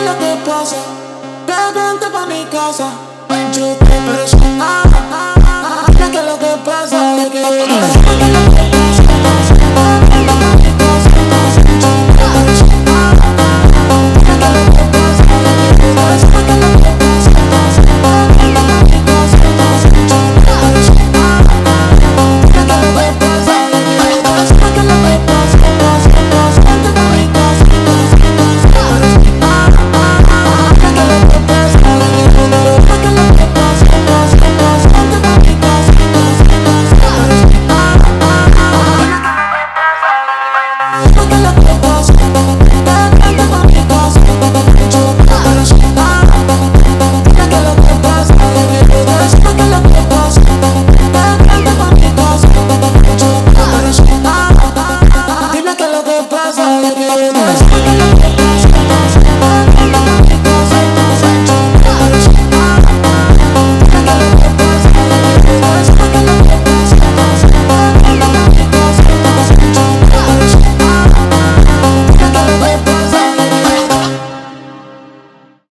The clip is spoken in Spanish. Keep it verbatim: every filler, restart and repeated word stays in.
lo que pasa? Vente pa' mi casa. Yo te presionaba. ¿Qué es lo que pasa? ¿Qué es lo que pasa?